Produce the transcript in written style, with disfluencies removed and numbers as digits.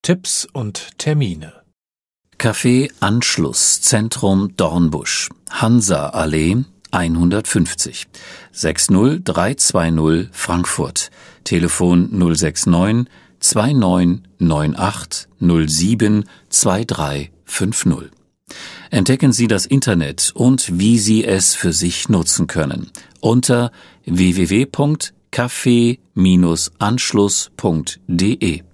Tipps und Termine. Café Anschluss, Zentrum Dornbusch, Hansa-Allee 150 60320 Frankfurt. Telefon 069 2998 07 2350. Entdecken Sie das Internet und wie Sie es für sich nutzen können unter www.café-anschluss.de.